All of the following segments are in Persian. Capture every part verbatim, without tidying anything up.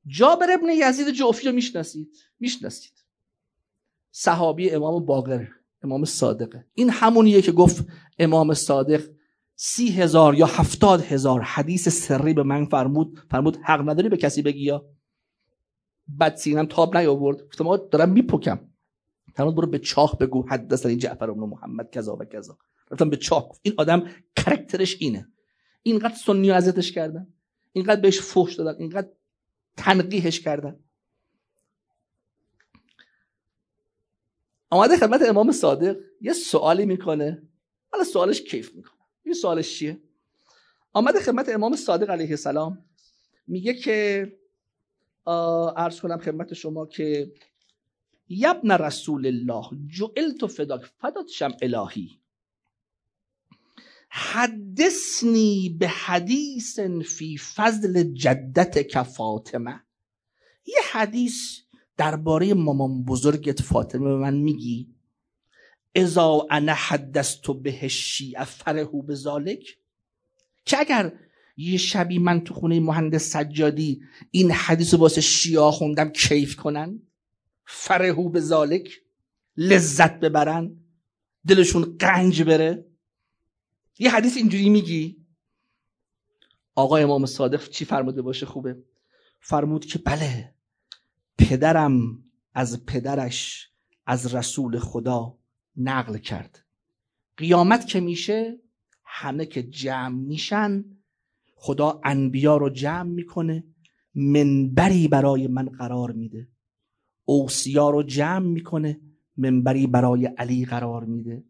جابر ابن یزید جعفی رو میشناسید؟ میشناسید. صحابی امام باقر، امام صادقه. این همونیه که گفت امام صادق سی هزار یا هفتاد هزار حدیث سری به من فرمود فرمود حق نداری به کسی بگی. یا بعد سینم تاب نیاورد، گفتم آقا دارم میپکم. فرمود برو به چاخ بگو حدثنی جعفر بن محمد کذا و کذا. رفتم به چاخ گفت این آدم کاراکترش اینه. اینقدر سنی و اذیتش کردن، اینقدر بهش فحش دادن، اینقدر تنقیحش کردن. آمده خدمت امام صادق یه سوالی میکنه. حالا سوالش کیف میکنه. این سوالش چیه؟ آمده خدمت امام صادق علیه السلام میگه که عرض کنم خدمت شما که یبن رسول الله جعلت فداک، فدات شم الهی، حدثنی به حدیث فی فضل جدتک فاطمه. یه حدیث درباره مامان بزرگت فاطمه به من میگی؟ اذا انا حدثت به الشیعه فرحوا بذلک، که اگر یه شبی من تو خونه مهندس سجادی این حدیث واسه شیعه خوندم کیف کنن، فرحوا بذلک، لذت ببرن، دلشون قنج بره. یه حدیث اینجوری میگی؟ آقا امام صادق چی فرموده باشه خوبه؟ فرمود که بله، پدرم از پدرش از رسول خدا نقل کرد. قیامت که میشه همه که جمع میشن، خدا انبیا رو جمع میکنه، منبری برای من قرار میده. اوصیا رو جمع میکنه، منبری برای علی قرار میده.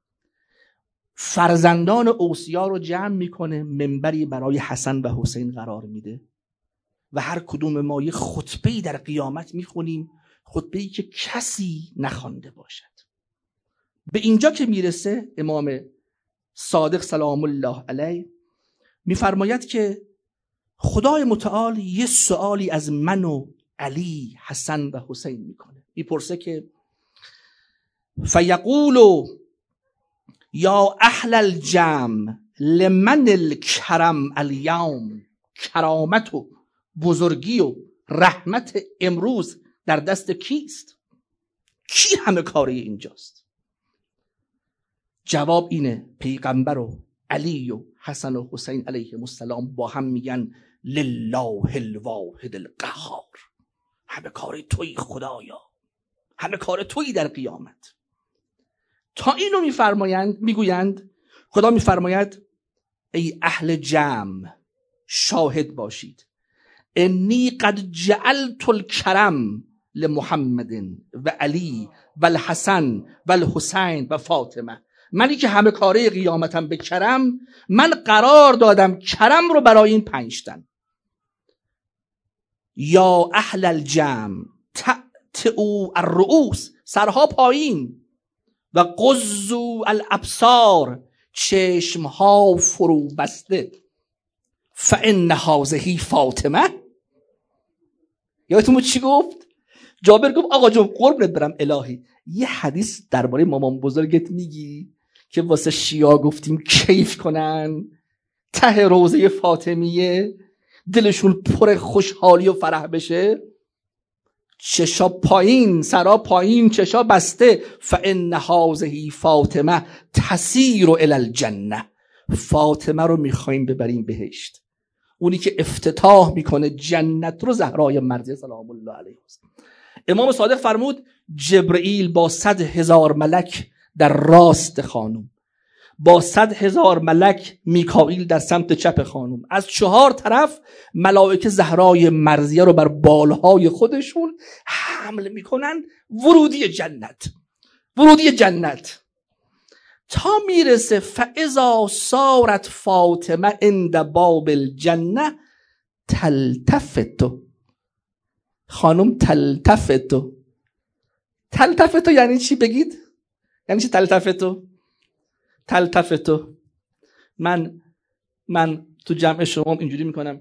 فرزندان اوصیا رو جمع میکنه، منبری برای حسن و حسین قرار میده. و هر کدوم ما یه خطبه‌ای در قیامت میخونیم، خطبه‌ای که کسی نخوانده باشد. به اینجا که میرسه امام صادق سلام الله علیه میفرماید که خدای متعال یه سوالی از من و علی، حسن و حسین میکنه. میپرسه که فیقول یا اهل الجمع لمن الکرم الیوم، کرامت و بزرگی و رحمت امروز در دست کیست؟ کی همه کاری اینجاست؟ جواب اینه پیغمبر و علی و حسن و حسین علیهم السلام با هم میگن لله الواحد القهار، همه کاری تویی خدایا، همه کار تویی در قیامت. تا اینو میفرمایند، میگویند خدا میفرماید ای اهل جمع شاهد باشید، انی قد جعلت الکرم لمحمد و علی و الحسن و الحسین و فاطمه. منی که همه کاره قیامتم به کرم، من قرار دادم کرم رو برای این پنج تن. یا اهل الجمع تأتئوا الرؤوس، سرها پایین، و قضوا الابصار، چشمها فرو بسته، فان هذه فاطمه. یادتون چی گفت؟ جابر گفت آقا جون قربونت برم الهی، یه حدیث درباره مامان بزرگت میگی که واسه شیعه گفتیم کیف کنن، ته روضه فاطمیه دلشون پر خوشحالی و فرح بشه؟ چشا پایین، سرا پایین، چشا بسته. فان هذه فاطمه تسیر الی الجنه، فاطمه رو میخوایم ببریم بهشت. اونی که افتتاح میکنه جنت رو زهرای مرضیه سلام الله علیها. امام صادق فرمود جبرئیل با صد هزار ملک در راست خانم، با صد هزار ملک میکائیل در سمت چپ خانم، از چهار طرف ملائکه زهرای مرضیه رو بر بالهای خودشون حمل میکنن. ورودی جنت، ورودی جنت تا میرسه فاذا صارت فاطمه عند باب الجنه تلتفت. خانم تلتفت، تلتفت یعنی چی بگید؟ یعنی چی تلتفت؟ تلتفت من من تو جمع شما اینجوری میکنم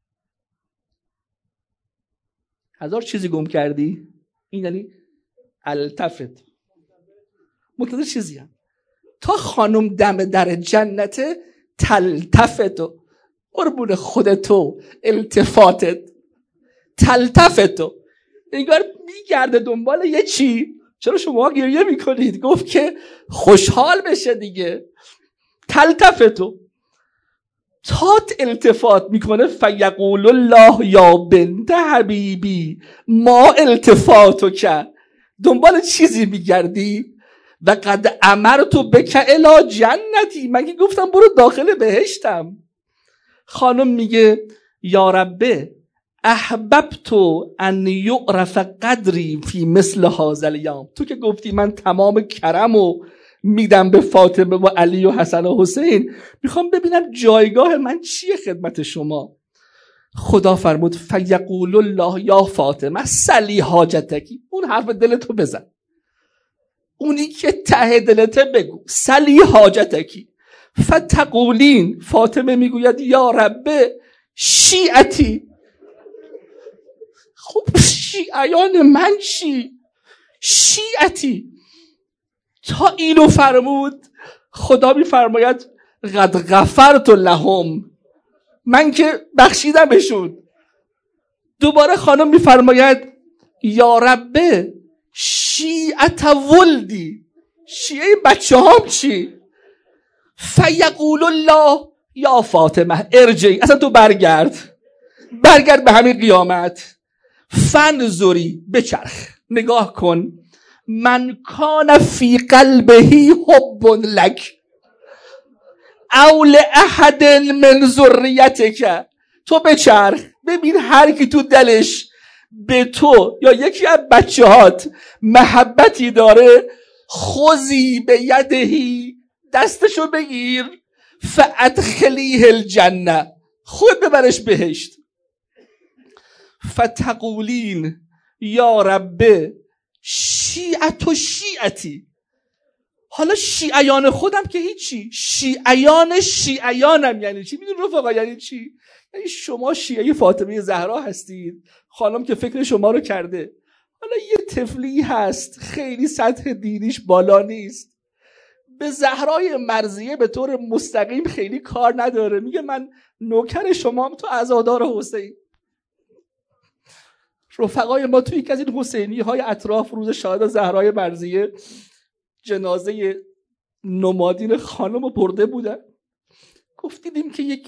هزار چیزی گم کردی، این یعنی التفت، منتظر چیزی هم. تا خانم دم در جنت تلتفت، قربون خودتو التفاتت تلتفتو، انگار میگرده دنبال یه چی. چرا شما گریه میکنید؟ گفت که خوشحال بشه دیگه. تلتفتو، تات التفات میکنه. فیقول الله یا بنت حبیبی ما التفاتو که، دنبال چیزی میگردی. و قد امرتو بک الی جنتی، من که گفتم برو داخل بهشتم. خانم میگه یا ربه احببتو ان یعرف قدری فی مثل هذا الیوم، تو که گفتی من تمام کرمو میدم به فاطمه و علی و حسن و حسین، میخوام ببینم جایگاه من چیه خدمت شما. خدا فرمود فیقول الله یا فاطمه سلی حاجتکی، اون حرف دلتو بزن، اونی که ته دلته بگو. سلی حاجتکی فتقولین، فاطمه میگوید یا ربه شیعتی. خب شیعیان من چی؟ شیعتی. تا اینو فرمود خدا میفرماید قد غفرت لهم، من که بخشیدمشون. دوباره خانم میفرماید یا ربه شیعت ولدی، شیعه بچه هم چی؟ فیقول الله یا فاطمه ارجعی، اصلا تو برگرد برگرد به همین قیامت. فنظری، بچرخ نگاه کن. من کان فی قلبه حب لک او لاحد من ذریتک، تو بچرخ ببین هر کی تو دلش به تو یا یکی از بچه هات محبتی داره، خوزی به یدهی، دستشو بگیر، فادخلیه الجنه، خود ببرش بهشت. فتقولین یا ربه شیعت و شیعتی. حالا شیعیان خودم که هیچی، شیعیان شیعیانم یعنی چی؟ میدون رفقا یعنی چی؟ یعنی شما شیعه فاطمه زهرا هستید، خانم که فکر شما رو کرده. حالا یه طفلی هست خیلی سطح دینیش بالا نیست، به زهرای مرضیه به طور مستقیم خیلی کار نداره، میگه من نوکر شمام، تو عزادار حسین. رفقای ما توی یکی از این حسینی های اطراف روز شهادت زهرای مرضیه جنازه نمادین خانم رو برده بودن. گفتیدیم که یک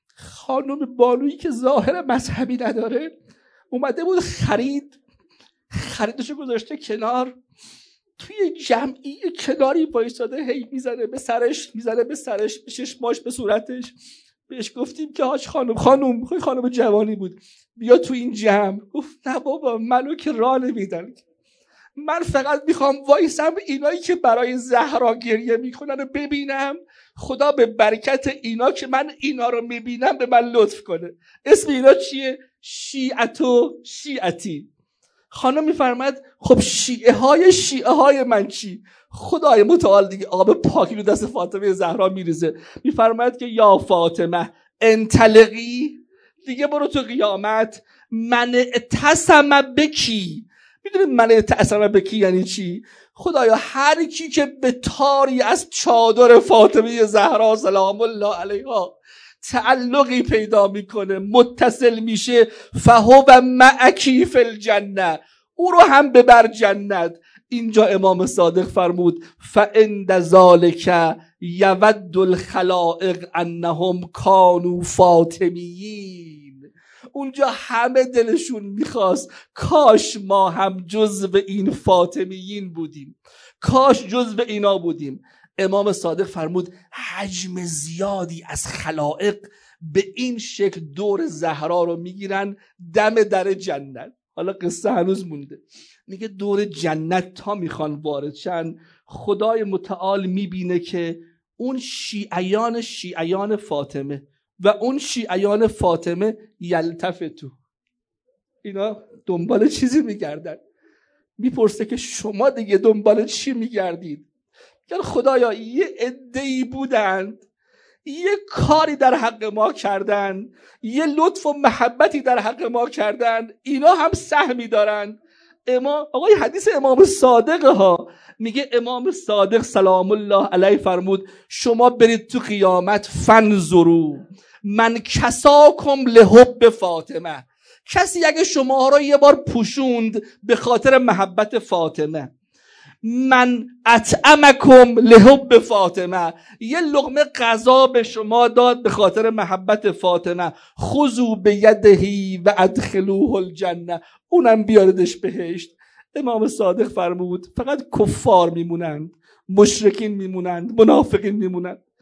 خانم بانویی که ظاهر مذهبی نداره اومده بود خرید، خریدشو گذاشته کنار، توی جمعی کناری وایساده، هی میزنه به سرش میزنه به سرش به چشماش به صورتش. بهش گفتیم که حاج خانم خانم خیلی خانم جوانی بود، بیا تو این جمع. گفت نه بابا منو که راه نمیدن، من فقط میخوام وایسم اینایی که برای زهرا گریه میکنن رو ببینم، خدا به برکت اینا که من اینا رو میبینم به من لطف کنه. اسم اینا چیه؟ شیعت و شیعتی. خانم میفرماد خب شیعه های شیعه های من چی؟ خدای متعال دیگه آب پاکی رو دست فاطمه زهرا میریزه، میفرماد که یا فاطمه انطلقی، دیگه برو تو قیامت. من اتسم بکی، میدونید من اتسم بکی یعنی چی؟ خدایا هر کی که به تاری از چادر فاطمه زهرا سلام الله علیها تعلقی پیدا میکنه، متصل میشه، فهو معکی فی الجنه، او رو هم ببر جنت. اینجا امام صادق فرمود فعند ذالک یود الخلائق انهم کانوا فاطمیین. اونجا همه دلشون میخواست کاش ما هم جزو این فاطمیین بودیم، کاش جزو اینا بودیم. امام صادق فرمود حجم زیادی از خلائق به این شکل دور زهرا رو میگیرن دم در جنت. حالا قصه هنوز مونده. میگه دور جنت تا میخوان وارد شن، خدای متعال میبینه که اون شیعیان شیعیان فاطمه و اون شیعیان فاطمه یلتفتو، اینا دنبال چیزی میگردن. میپرسه که شما دیگه دنبال چی میگردید؟ میگن خدایا یه عده‌ای بودند، یه کاری در حق ما کردن، یه لطف و محبتی در حق ما کردن، اینا هم سهمی دارن. امام آقای حدیث امام صادق ها میگه امام صادق سلام الله علیه فرمود شما برید تو قیامت فنظرو من کساکم لحب فاطمه، کسی اگه شما را یه بار پوشوند به خاطر محبت فاطمه، من اطعمکم لحب فاطمه، یه لقمه غذا به شما داد به خاطر محبت فاطمه، خذوا بیدهی و ادخلوه الجنه، اونم بیاردش بهشت. امام صادق فرمود فقط کفار میمونند، مشرکین میمونند، منافقین میمونند.